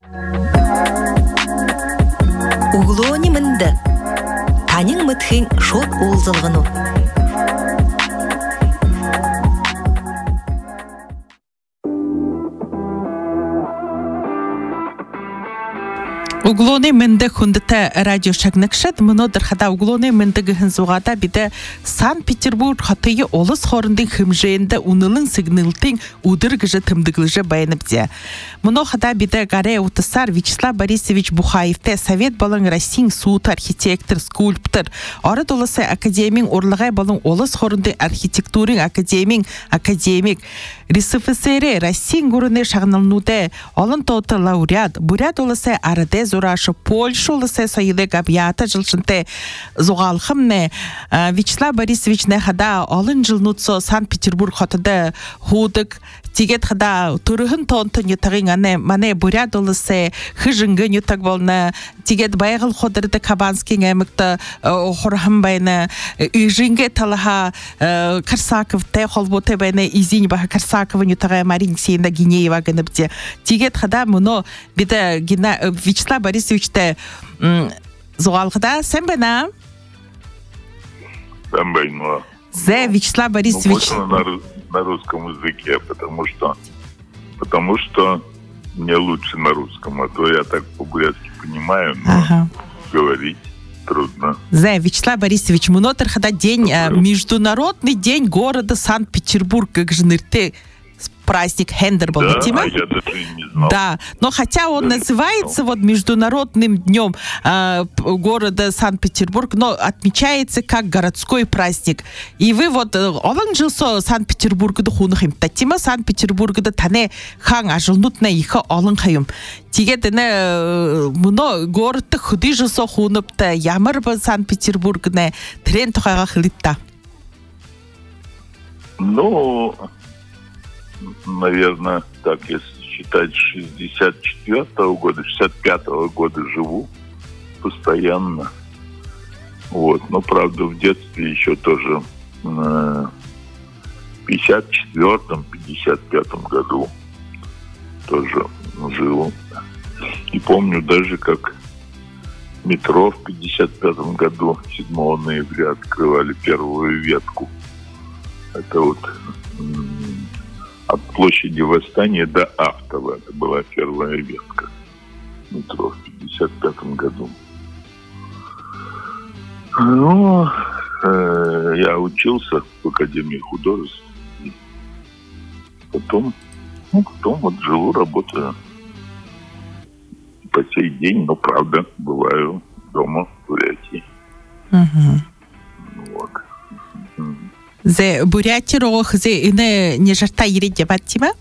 Углони мынды. Танин мытхин шот олзылғыну. Углоны менде хундата радио шагнакшат мнодыр хада углоны менде гынзугада биде Санкт-Петербург хатыйы олыс хорындын хымжейінде унылын сигналтын удыр гыжы тымдыглыжы байыныбде. Мно хада биде гаре утысар Вячеслав Борисович Бухаевте Совет балын Россин суд архитектор, скульптор, арыд олысы академин орлығай балын олыс хорындын архитектурин академик, РСФСР Россин гурыны шагналнуде, олын тоты лауреат, бурят олысы арыде зурашы Польша олысы сайылы габията жылшынты зуғалхымны Вячеслав Борисович нехада олын жылнутсо Санкт-Петербург хотыды худык, тигет хада турыхын тонты нютағын аны мане бурят олысы хыжыңғы нютаг болны, тигет байғыл ходырды Кабанский әмікті хорхым байны, үйжінге талыға Карсаковты холботы байны изин баха Карсакова нютағы Марин Ксейнда Гинеева гыныбде. Тигет хада мұны биді Вячеслав Борисовичте зуғалғыда сән байна? Сән байна. Зе Вячеслав Борисович. На русском языке, потому что мне лучше на русском, а то я так по-бурятски понимаю, но говорить трудно. Зе Вячеслав Борисович, мнотер хада день, международный день города Санкт-Петербург, как же нырты праздник Хендер был, да, Тима? я даже не знал. Да, но хотя он называется вот международным днем города Санкт-Петербург, но отмечается как городской праздник. И вы вот олан жылсо Санкт-Петербургды хунахим. Тима Санкт-Петербургды тане хан ажылнут на иха олан хайым. Тигетіне мұны городты худы жылсо хунапты ямар ба Санкт-Петербургны трен тухайға хылитта? Ну, наверное, так, если считать, 64-го года, 65-го года живу постоянно. Вот. Но, правда, в детстве еще тоже в 54-м, 55-м году тоже жил. И помню даже, как метро в 55-м году, 7 ноября, открывали первую ветку. Это вот от площади Восстания до Автова. Это была первая ветка метро в 55 году. Ну, я учился в Академии художеств. Потом вот живу, работаю по сей день, но правда бываю дома в Бурятии. Вот. Зе Бурятия рох зе не жарта иреде баттима?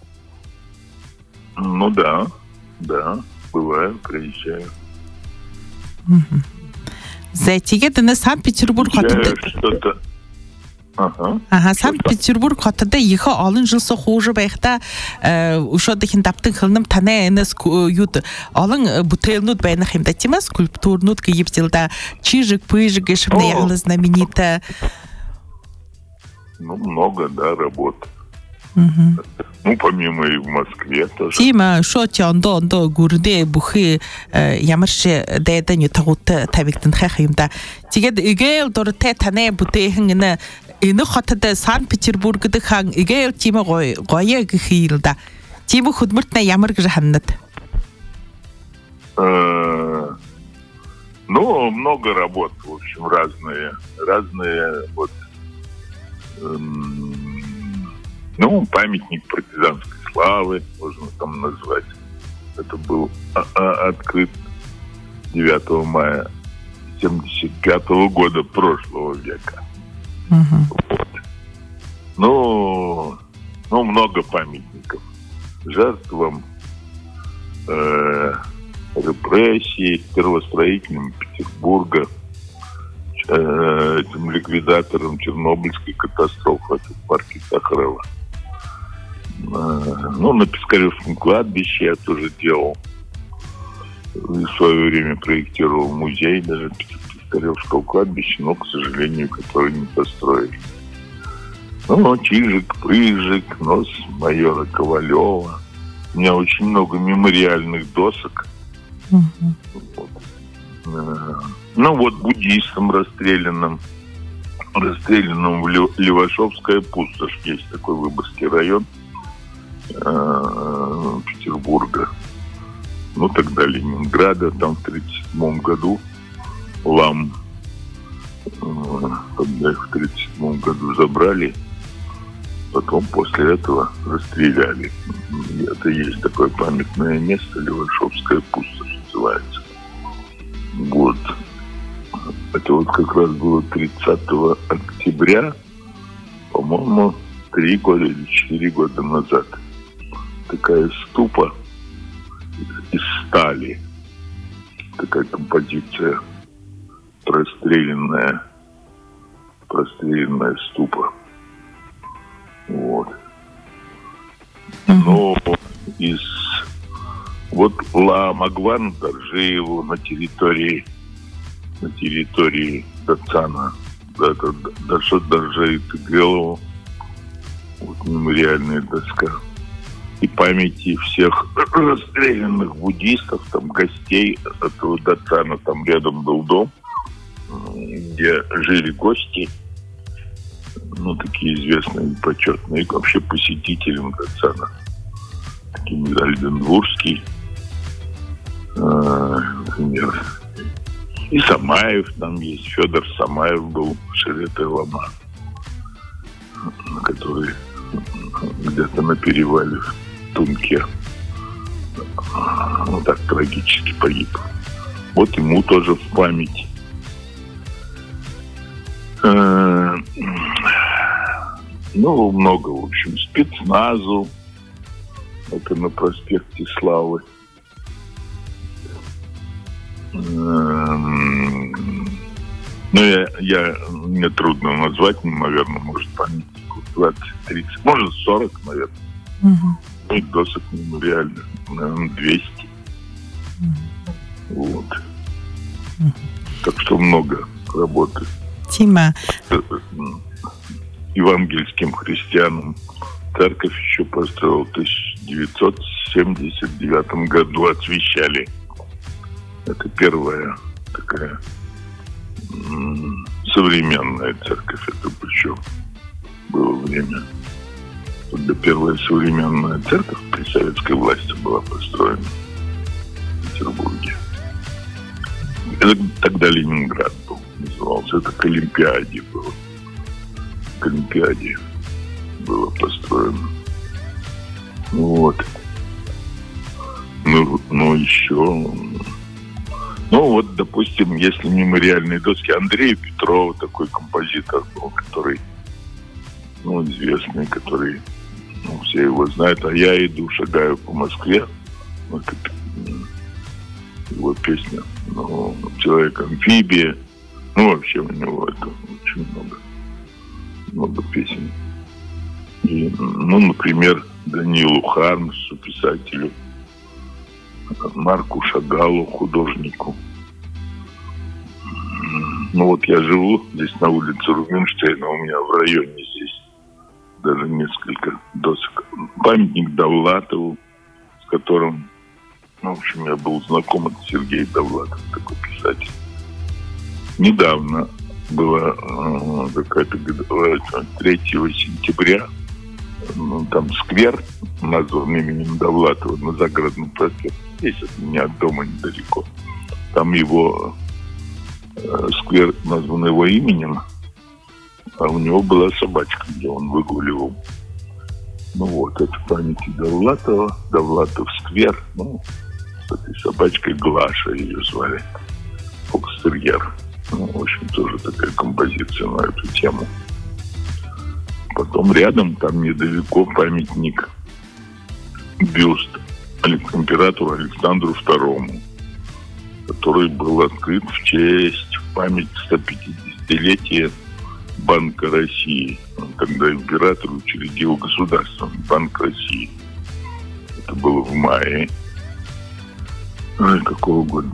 Ну да, бываю, приезжаю. Зе тигет на Санкт-Петербург хотыды. Что-то. Санкт-Петербург хотыды ехо алын жылсы хожы байқта ушодыхин таптың қылным тана энес ют алын бутылнут байны химда тима скульптурнут киептилда чижик пыжик ешімді яғылы знаменита. Ну, много, да, работ. Ну, помимо и в Москве тоже. Тима, шо ти ондо гурде бухи ямарши дэйда нютагуты табиктын хэхимда. Тигед игейл дорте тане бутейхин ины хотыды Санкт-Петербургды хан игейл тима гоя гихилда. Тима худмуртна ямар гжаханнат. Ну, много работ, в общем, разные вот. Ну, памятник партизанской славы, можно там назвать. Это был открыт 9 мая 75-го года прошлого века. Вот. Ну, много памятников жертвам репрессий, первостроителям Петербурга, этим ликвидатором Чернобыльской катастрофы в парке Сахарова. Ну, на Пискаревском кладбище я тоже делал. В свое время проектировал музей даже Пискаревского кладбища, но, к сожалению, который не построили. Ну, Чижик-Пыжик, нос майора Ковалева. У меня очень много мемориальных досок Вот. Ну вот буддистам расстрелянным в Левашовская пустошь, есть такой Выборгский район Петербурга, ну тогда Ленинграда, там в 1937 году Лам, когда их в 1937 году забрали, потом после этого расстреляли. Это есть такое памятное место, Левашовская пустошь называется. Вот. Это вот как раз было 30 октября, по-моему, 3 года или 4 года назад. Такая ступа из стали. Такая композиция, простреленная ступа. Вот. Но вот Ла-Магван Доржиеву на территории Датсана, это Дашот Доржиев Тыгелову, вот мемориальная доска. И памяти всех расстрелянных буддистов, там гостей этого Датсана, там рядом был дом, где жили гости, ну, такие известные и почетные, и вообще посетителям Датсана. Такие Альденбургский, например. И Самаев там есть. Федор Самаев был, Шерет Лама, который где-то на перевале в Тунке вот так трагически погиб. Вот ему тоже в память. Ну, много, в общем, спецназу. Это на проспекте Славы. Ну, мне трудно назвать, наверное, может, памятнику 20-30, может, 40, наверное. Ну, и досок мемориальных, наверное, 200. Вот. Так что много работы. Тима. Евангельским христианам церковь еще построил в 1979 году, освящали. Это первая такая современная церковь. Это причем было время, когда первая современная церковь при советской власти была построена в Петербурге. Это тогда Ленинград был, назывался. Это к Олимпиаде было. К Олимпиаде было построено. Вот. Ну еще... Ну, вот, допустим, если мемориальные доски, Андрей Петров, такой композитор был, который, ну, известный, который, ну, все его знают, а я иду, шагаю по Москве. Вот это его песня. Ну, Человек-амфибия. Ну, вообще у него это очень много песен. И, ну, например, Даниилу Хармсу, писателю, Марку Шагалу, художнику. Ну вот я живу здесь на улице Рубинштейна, у меня в районе здесь даже несколько досок. Памятник Довлатову, с которым, ну, в общем, я был знаком, это Сергей Довлатов, такой писатель. Недавно была какая-то 3 сентября, ну, там сквер, назван именем Довлатова, на Загородном проспекте. Здесь от меня от дома недалеко. Там его сквер назван его именем, а у него была собачка, где он выгуливал. Ну вот, это памяти Довлатова, Довлатов сквер, ну, с этой собачкой Глаша ее звали, фокстерьер. Ну, в общем, тоже такая композиция на эту тему. Потом рядом, там недалеко, памятник, бюст императору Александру II, который был открыт в честь, в память 150-летия Банка России. Тогда император учредил Государственный банк России. Это было в мае. Какого года?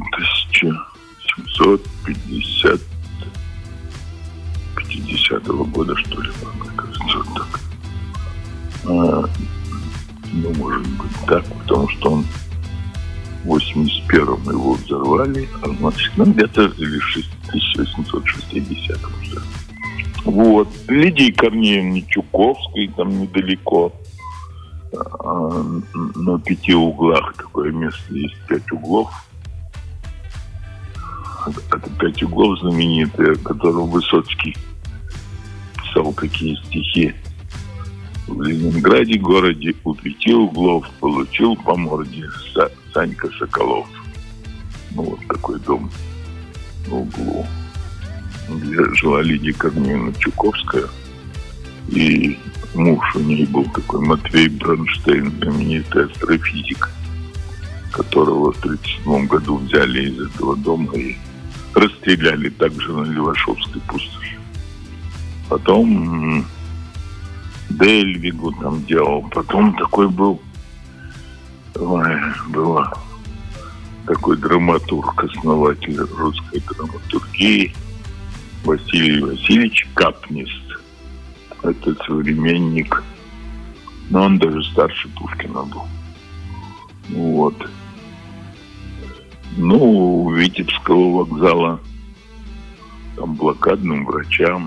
1750 года, что ли, мне кажется, вот так. Ну, может быть, так, потому что он в 81-м его взорвали, а значит, где-то или в 1860-м уже. Вот. Лидии Корнеевны Чуковской, там недалеко, на 5 углах такое место есть, 5 углов. Это 5 углов знаменитые, о котором Высоцкий писал такие стихи. В Ленинграде, городе, у 5 углов получил по морде Санька Соколов. Ну, вот такой дом на углу, где жила Лидия Корнеевна Чуковская. И муж у нее был такой Матвей Бронштейн, знаменитый астрофизик, которого в 1937 году взяли из этого дома и расстреляли также на Левашовской пустоши. Потом Дельвигу там делал. Потом такой был такой драматург, основатель русской драматургии Василий Васильевич Капнист. Это современник, но он даже старше Пушкина был. Вот. Ну, у Витебского вокзала там блокадным врачам.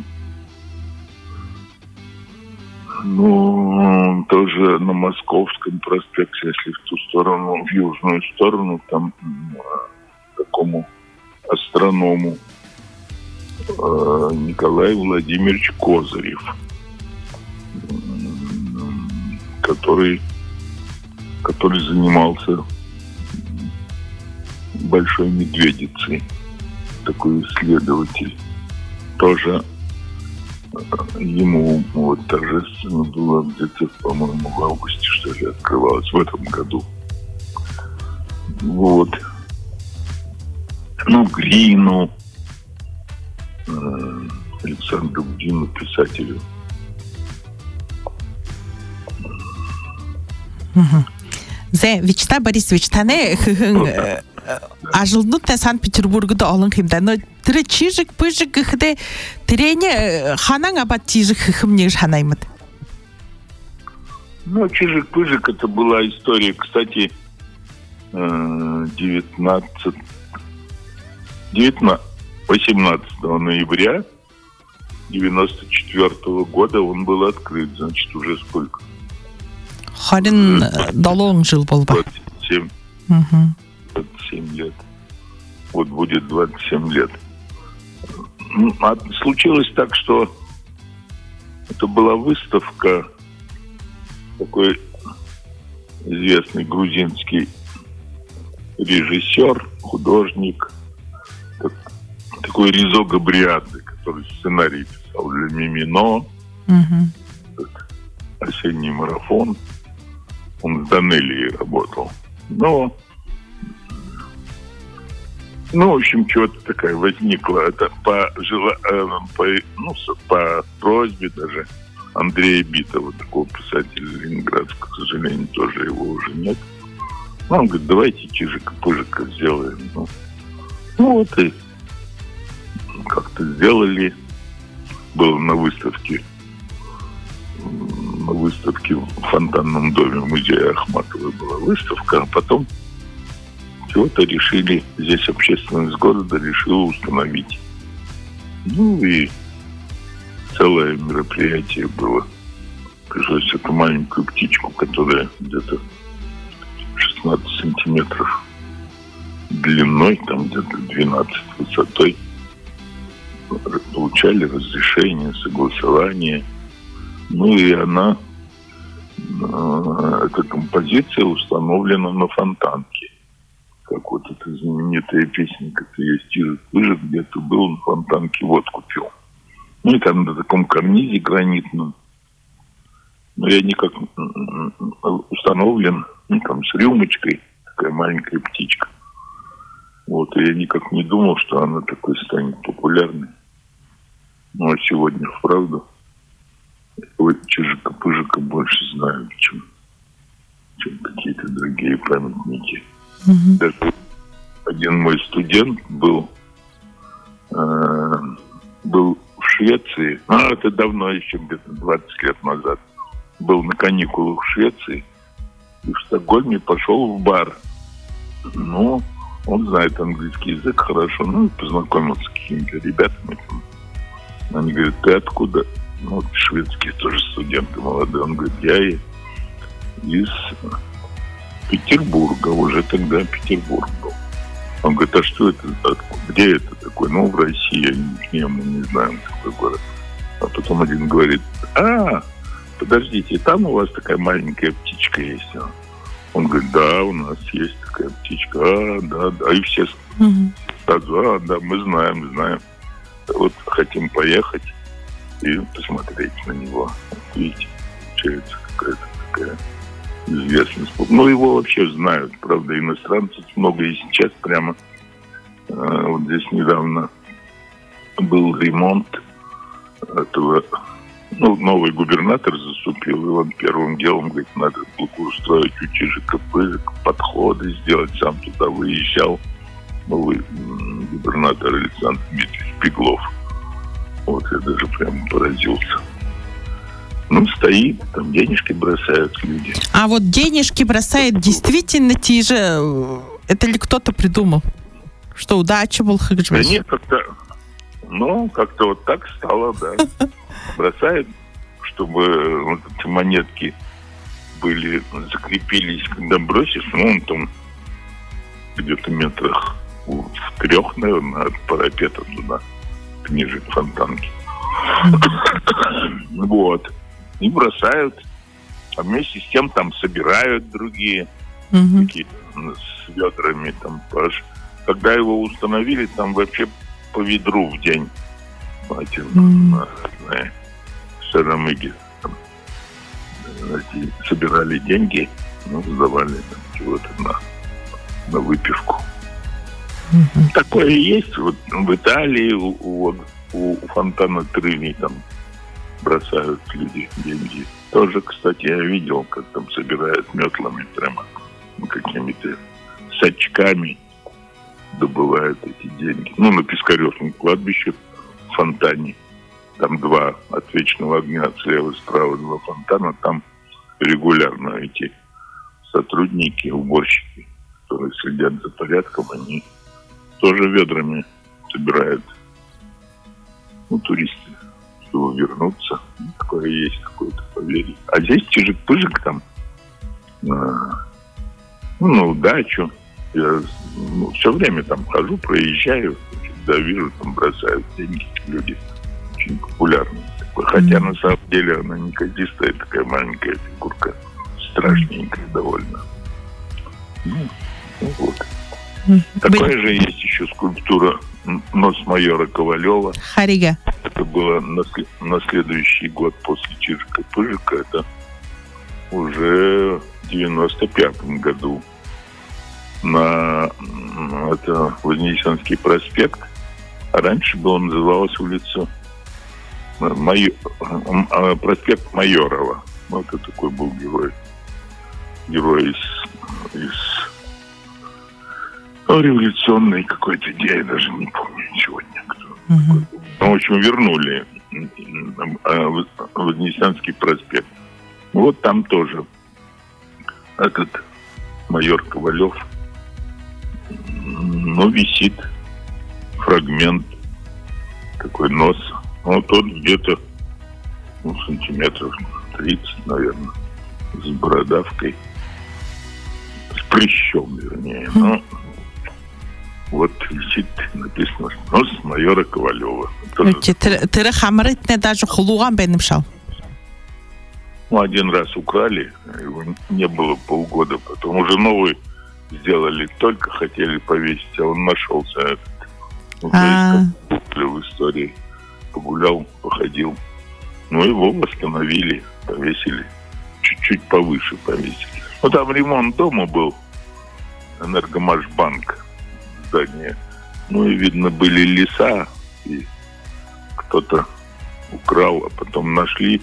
Ну, тоже на Московском проспекте, если в ту сторону, в южную сторону, там такому астроному Николай Владимирович Козырев, который занимался Большой Медведицей, такой исследователь. Тоже ему вот торжественно было где-то, по-моему, в августе, что ли, открывалось в этом году. Вот. Ну, Грину, Александру Грину, писателю. Зе Вячеслав Борисович, таны ажылнутта Санкт-Петербургда олон химда. Но тірі чижик, пыжик, гыхде тірене ханан абат чижик хымнеж ханаймыд? Ну, чижик-пыжик, это была история, кстати, 18 ноября 94 года он был открыт. Значит, уже сколько? Харин долон жил был бы. 27. 27 лет. Вот будет 27 лет. А случилось так, что это была выставка, такой известный грузинский режиссер, художник, такой Ризо Габриадзе, который сценарий писал для Мимино, «Осенний марафон». Он с Данелией работал. Но, в общем, чего-то такая возникла. Это по просьбе даже Андрея Битова, такого писателя ленинградского, к сожалению, тоже его уже нет. Он говорит, давайте чижика-пыжика сделаем. Ну вот и как-то сделали. Было на выставке в фонтанном доме музея Ахматовой была выставка, а потом чего-то решили, здесь общественность города решила установить. Ну и целое мероприятие было. Пришлось эту маленькую птичку, которая где-то 16 сантиметров длиной, там где-то 12 высотой, получали разрешение, согласование. Ну и эта композиция установлена на Фонтанке. Как вот эта знаменитая песня, как есть «Чижик-пыжик», где-то был на Фонтанке, водку пил. Ну и там на таком карнизе гранитном. Но я никак установлен, там с рюмочкой, такая маленькая птичка. Вот, и я никак не думал, что она такой станет популярной. Ну, а сегодня, вправду, Чижика-пыжика больше знают, чем какие-то другие памятники. Даже один мой студент был в Швеции, это давно, еще где-то 20 лет назад, был на каникулах в Швеции, и в Стокгольме пошел в бар Ну, он знает английский язык хорошо, ну, и познакомился с какими-то ребятами. Они говорят, ты откуда? Ну, шведские тоже студенты молодые. Он говорит, я из Петербурга, уже тогда Петербург был. Он говорит, а что это? Где это такое? Ну, в России, мы не знаем такой город. А потом один говорит, подождите, там у вас такая маленькая птичка есть? Он говорит, да, у нас есть такая птичка. Да. И все сразу, да, мы знаем. Вот хотим поехать и посмотреть на него. Видите, получается какая-то такая известность. Ну, его вообще знают, правда, иностранцев много. И сейчас прямо вот здесь недавно был ремонт этого. Ну, новый губернатор заступил, и он первым делом говорит, надо благоустроить ЧЖКП, подходы сделать, сам туда выезжал. Новый губернатор Александр Дмитриевич Пеглов. Вот я даже прямо поразился. Ну, стоит, там денежки бросают люди. А вот денежки бросает действительно те же... Это ли кто-то придумал? Что удача был? Да нет, как-то вот так стало, да. Бросает, чтобы вот эти монетки закрепились, когда бросишь, ну, он там где-то метрах в 3, наверное, от парапета туда, ниже фонтанки. Вот. И бросают. А вместе с тем там собирают другие такие с ведрами. Там, когда его установили, там вообще по ведру в день. Шарамыги собирали деньги, ну, сдавали там чего-то на выпивку. Такое есть. Вот в Италии у фонтана Трини там бросают люди деньги. Тоже, кстати, я видел, как там собирают метлами прямо какими-то с очками добывают эти деньги. Ну, на Пискаревском кладбище в фонтане. Там 2 от вечного огня, слева и справа 2 фонтана. Там регулярно эти сотрудники, уборщики, которые следят за порядком, они тоже ведрами собирают, ну, туристы, чтобы вернуться. Такое есть, какое-то поверье. А здесь чижик-пыжик там, на удачу. Я все время там хожу, проезжаю, когда вижу, там бросают деньги люди. Очень популярный такой. Хотя на самом деле она неказистая, такая маленькая фигурка, страшненькая довольно. Ну вот. Такая же есть еще скульптура «Нос майора Ковалева». Харига. Это было на следующий год после Чижика-Пыжика. Это уже в 95-м году. Это Вознесенский проспект. А раньше называлась улица проспект Майорова. Вот это такой был герой. Герой из революционной какой-то идеи, я даже не помню сегодня. Ну, в общем, вернули Вознесенский проспект. Вот там тоже этот майор Ковалев, ну, висит фрагмент, такой нос. Ну, тот где-то сантиметров 30, наверное, с бородавкой, с прыщом, вернее. Ну, вот висит, написано, нос майора Ковалева. Ты хамрит не даже хулуган бенемшал. Ну, один раз украли, его не было полгода, потом уже новый сделали, только хотели повесить, а он нашелся этот. Ну, в истории. Погулял, походил. Ну, его восстановили, повесили. Чуть-чуть повыше повесили. Ну, там ремонт дома был. Энергомашбанк. Здание. Ну, и, видно, были леса. И кто-то украл, а потом нашли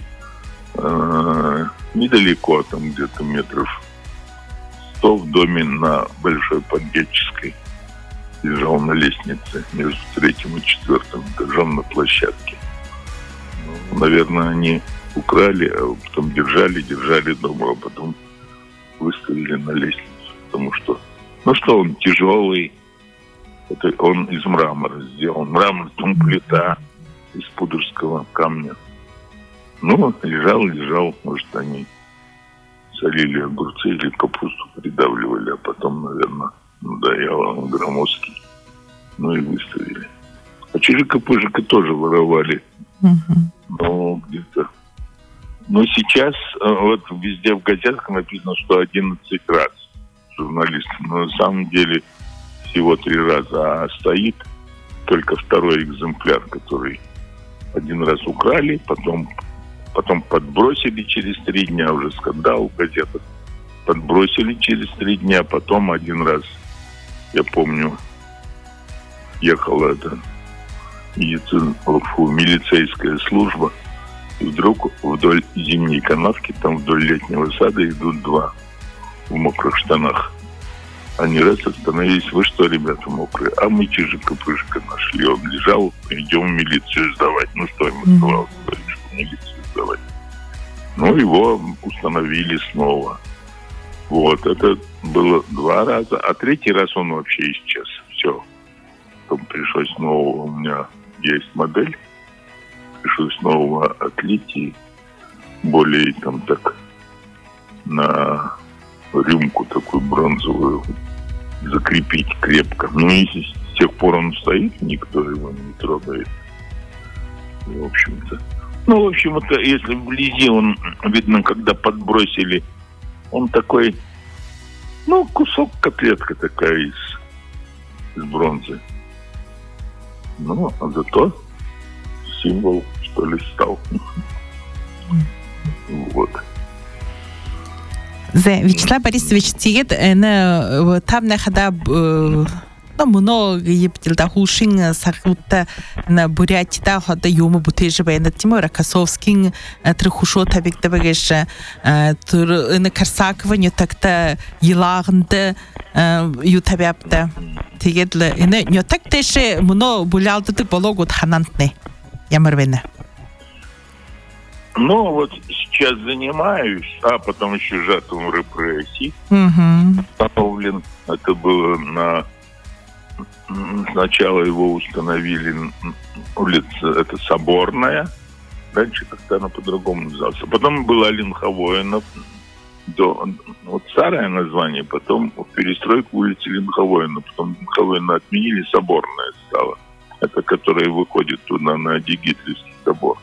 недалеко, там где-то метров 100 в доме на Большой Победческой. Лежал на лестнице между 3-м и 4-м этажом на площадке. Ну, наверное, они украли, а потом держали дома, а потом выставили на лестницу, потому что Ну что, он тяжелый. Это он из мрамора сделан. Мрамор, там плита из пудорского камня. Ну, лежал. Может, они солили огурцы или капусту придавливали, а потом, наверное, надоело громоздкий. Ну и выставили. А ЧЖК-ПЖК тоже воровали. Но где-то... Но сейчас вот везде в газетах написано, что 11 раз журналисты. Но на самом деле всего 3 раза. А стоит только второй экземпляр, который один раз украли, потом подбросили через 3 дня, уже скандал в газетах. Подбросили через 3 дня, потом один раз, я помню, ехала эта милицейская служба, и вдруг вдоль зимней канавки, там вдоль летнего сада идут 2 в мокрых штанах. Они раз остановились: вы что, ребята, мокрые? А мы ЧЖК-ПЖК нашли. Он лежал, идем в милицию сдавать. Ну что ему сказал, в милицию сдавать. Ну, его установили снова. Вот, это было 2 раза. А 3-й раз он вообще исчез. Все. Потом пришлось снова, у меня есть модель, пришлось снова отлить и более там так на рюмку такую бронзовую закрепить крепко. Ну и с тех пор он стоит, никто его не трогает. В общем-то. Ну, в общем-то, если вблизи он, видно, когда подбросили, он такой, ну, кусок котлетка такая из бронзы. Ну, а зато символ, что ли, стал. Вот. Вячеслав Борисович, тигет, там нахада, ну, много ебдилда хушин сахутта на Бурятида хода юма бутежи байна тимо Рокоссовский трихушо табикта багеш на Карсакова нютакта елагында ютабяпта тигет ина нютактеше муно булялды бологут ханантне ямарвена. Ну, вот сейчас занимаюсь, а потом еще жатвом репрессий. Установлен. Это было сначала его установили улица, это Соборная. Раньше как-то она по-другому называлась. Потом была Линховоина. Вот старое название, потом перестройка улицы Линховоина. Потом Линховоина отменили, Соборная стала. Это которая выходит туда на Дигитлевский собор.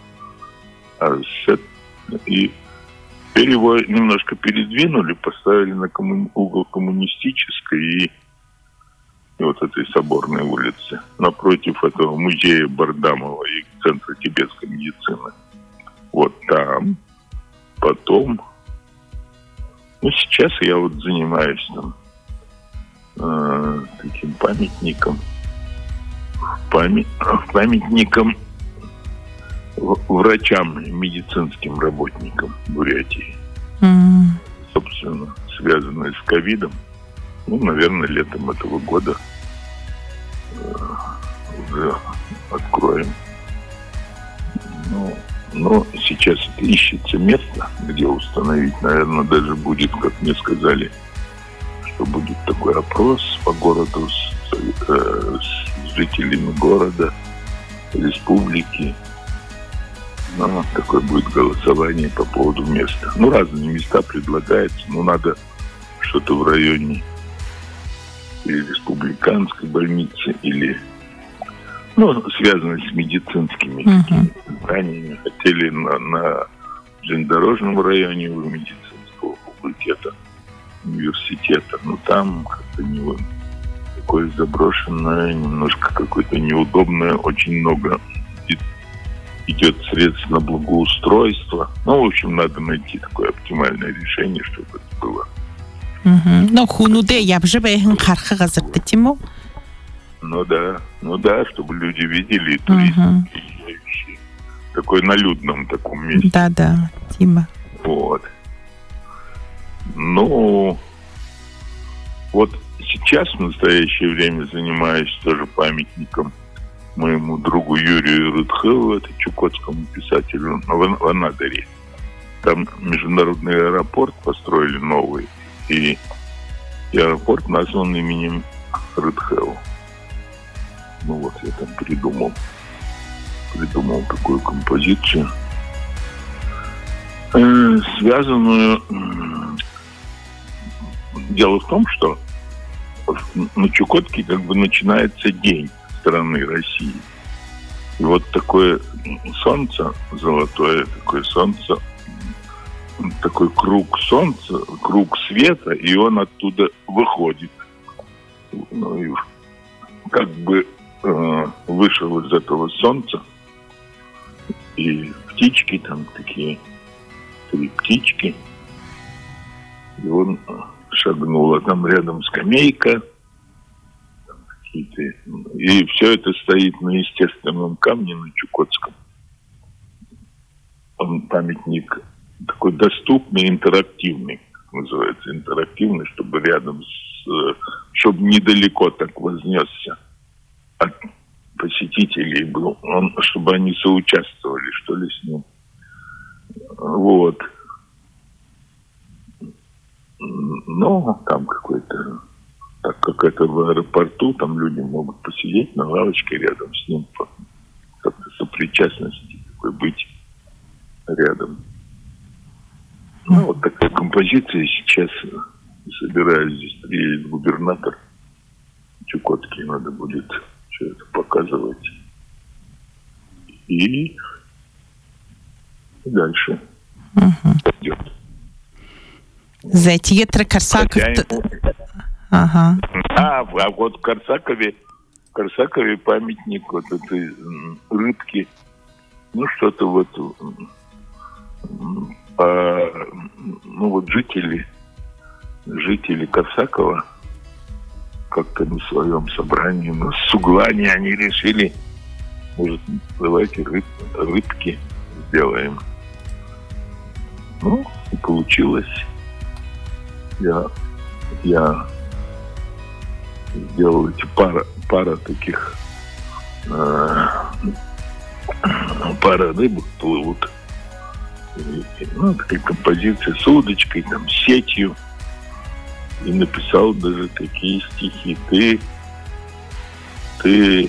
И теперь его немножко передвинули, поставили на угол Коммунистической и вот этой Соборной улицы, напротив этого музея Бардамова и Центра тибетской медицины. Вот там. Потом... Ну, сейчас я вот занимаюсь там таким памятником. Памятником врачам, медицинским работникам Бурятии. Собственно, связанные с ковидом. Ну, наверное, летом этого года уже откроем. Но сейчас ищется место, где установить. Наверное, даже будет, как мне сказали, что будет такой опрос по городу с жителями города, республики. Но такое будет голосование по поводу места. Ну, разные места предлагаются, но надо что-то в районе или республиканской больницы, или, ну, связанное с медицинскими зданиями. Хотели на железнодорожном районе у медицинского факультета университета, но там как-то не такое заброшенное, немножко какое-то неудобное, очень много идет средств на благоустройство. Ну, в общем, надо найти такое оптимальное решение, чтобы это было. Ну, хунуде, я бы живе харха газарта тему. Ну да, чтобы люди видели туристы, такой на людном таком месте. Да, Тима. Вот. Ну, вот сейчас в настоящее время занимаюсь тоже памятником моему другу Юрию Рудхеву, это чукотскому писателю, в Анадыре. Там международный аэропорт построили новый, и И аэропорт назван именем Редхеу. Ну вот, я там придумал такую композицию, связанную... Дело в том, что на Чукотке как бы начинается день страны России. И вот такое солнце золотое, такое солнце, такой круг солнца, круг света, и он оттуда выходит. Ну, и как бы вышел из этого солнца, и птички там такие, 3 птички, и он шагнул, а там рядом скамейка, и все это стоит на естественном камне, на Чукотском. Он памятник такой доступный, интерактивный, как называется, интерактивный, чтобы рядом чтобы недалеко так вознесся от посетителей был, чтобы они соучаствовали, что ли, с ним. Вот. Ну, там какой-то... Так как это в аэропорту, там люди могут посидеть на лавочке рядом с ним, как-то сопричастности такой быть рядом. Ну, вот такая композиция. Сейчас собираюсь здесь приедет губернатор Чукотки, надо будет все это показывать. И дальше пойдет. Зайтьетра Корсаков... Ага. А вот в Корсакове памятник вот этой рыбки. Ну, что-то вот... ну, вот жители Корсакова как-то на своем собрании, на Суглане они решили, может, давайте рыбки сделаем. Ну, и получилось. Я сделал эти пара таких пара рыбок плывут. Ну, такая композиция с удочкой, там, с сетью. И написал даже такие стихи. Ты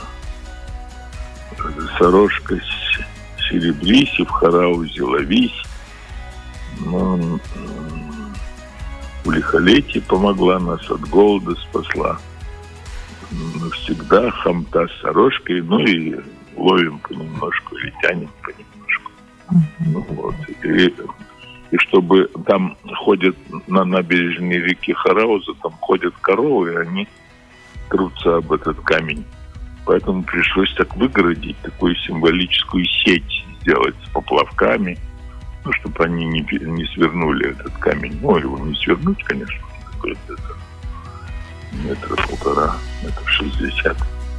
сорожка серебрись и в хараузе ловись. Но в лихолетии помогла, нас от голода спасла. Навсегда хамта с сорожкой, ну и ловим понемножку или тянем понемножку. Ну, вот. И чтобы там ходят на набережной реки Харауза, там ходят коровы, и они трутся об этот камень. Поэтому пришлось так выгородить, такую символическую сеть сделать с поплавками, ну, чтобы они не свернули этот камень. Ну, его не свернуть, конечно, какой-то метра 1,5, метров 60.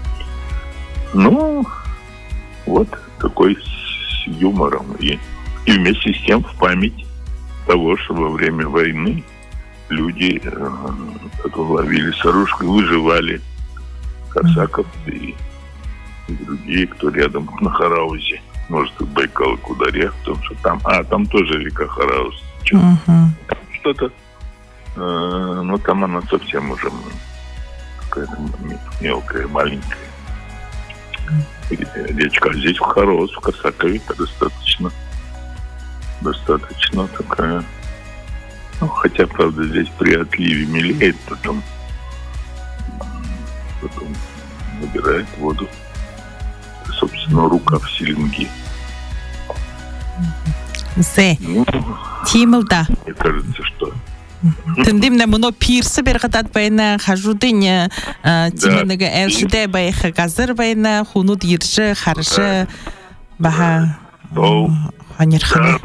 Ну, вот такой с юмором. И вместе с тем в память того, что во время войны люди ловили сорожку и выживали. Корсаковцы и другие, кто рядом на Хараузе. Может, и Байкал, Кударья, потому что там тоже река Харауз. Что-то, но там она совсем уже какая-то мелкая, маленькая речка. А здесь в Харауз, в Корсакове, достаточно такая. Ну, хотя, правда, здесь при отливе мелеет, потом набирает воду. Собственно, рукав Селенги. Тимылда. Мне кажется, что... Тендимне моно пирсы бергатат байна хажудын тимэнэгэ элшдэ байха газар байна хунуд иржэ харжэ баха ханирхана.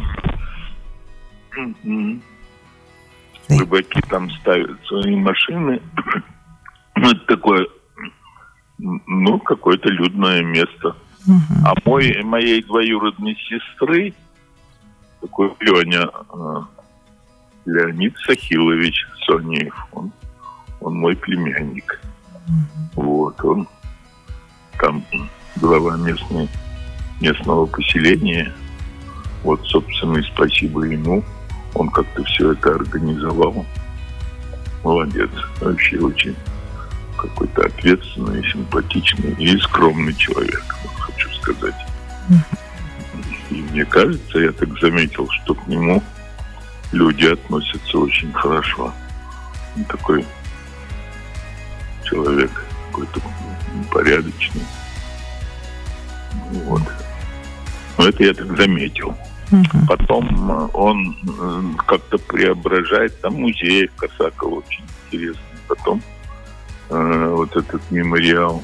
Рыбаки там ставят свои машины. Это такое, ну, какое-то людное место. А моей двоюродной сестры, такой Леонид Сахилович Сонеев, он мой племянник. Вот, он там глава местного поселения. Вот, собственно, и спасибо ему. Он как-то все это организовал. молодец. Вообще очень какой-то ответственный, симпатичный и скромный человек, хочу сказать. И мне кажется, я так заметил, что к нему люди относятся очень хорошо. Он такой человек какой-то порядочный. Вот. Но это я так заметил. Потом он как-то преображает. Там музей Корсакова очень интересный. Потом вот этот мемориал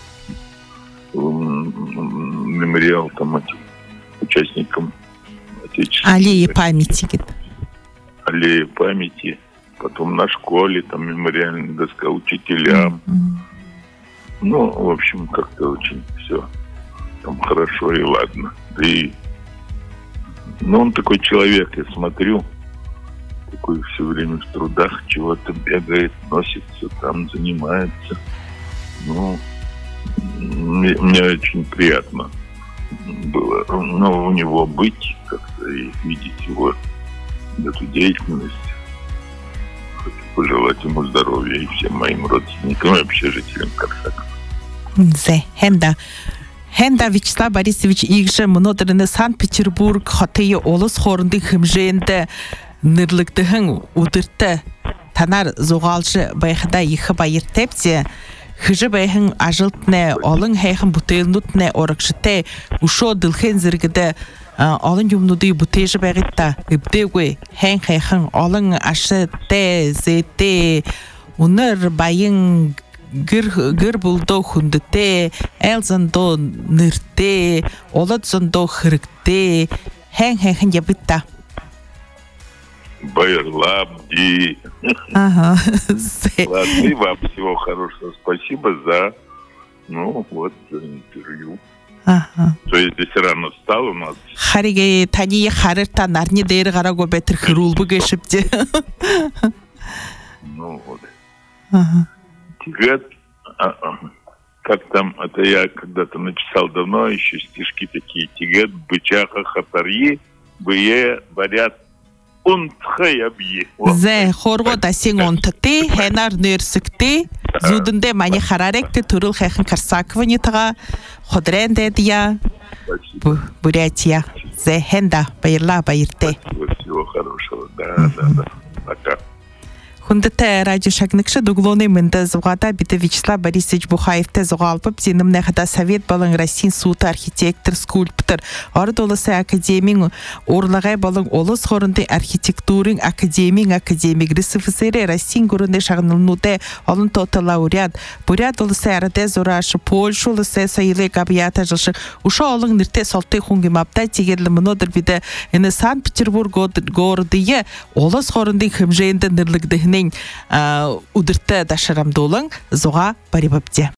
там этим участникам Отечественной. Аллея памяти. Аллея памяти. Потом на школе там мемориальная доска учителям. Ну, в общем, как-то очень все там хорошо и ладно. И он такой человек, я смотрю, такой все время в трудах, чего-то бегает, носится, там занимается. Ну, мне очень приятно было у него быть, как-то и видеть его эту деятельность. Хочу пожелать ему здоровья и всем моим родственникам и вообще жителям Корсакова. Хенда Вячеслав Борисович игже мынодырыны Санкт-Петербург хотые олыс хорындың хымжейінді нэрлігдіхін удырты танар зоғалжы байхыда ехы байыр тепте хыжы байхын ажылтны олың хайхын бұтелнутны орықшыты ұшо дылхен зіргіді олың юмнуды бұтежі байғытта үбдегwe хэн хайхын олың ашы те зете уныр байын гыр булдо хундыте, элзандо нырте, оладзандо хырыкте, хэн ябытта. Байрлабди. Ага. Ладно, вам всего хорошего. Спасибо за, интервью. Ага. То есть здесь рано встал у нас. Хариге тани харырта нарни дейр гараго бетер хырулбу гешипте. Ну вот. Ага. Тигет, как там, это я когда-то написал давно еще стишки такие. Тигет, бычаха, хатарьи, бые, барят, унтхаябьи. Зе, хорго да син онтты, хенар нерсыкты, зудынде мани хараректы, турыл хэхэн Корсакова нитага, ходрен дедия, Бурятия. Зе, хенда, байырла, байырте. Всего хорошего, да. Пока. Хундата радио шагныкшы дуглоны мында зугада биде Вячеслав Борисович Бухаевте зугалпып зинымне хада совет балың Россин суыты архитектор, скульптор, ордолысы академин орлагай балың олыс хорынды архитектурин академик рисифисери Россин гурынды шагнылнуде олын тоты лауреат, бурят олысы арады зорашы, Польша олысы сайылы габията жылшы, уша олың нирте солты хунгимапта тегерлі мұнодыр биде ені Санкт-Петербург гордые олыс хорынды хымжейінді нырлыгдыхны удырты дашарамдолың зоға барибапте.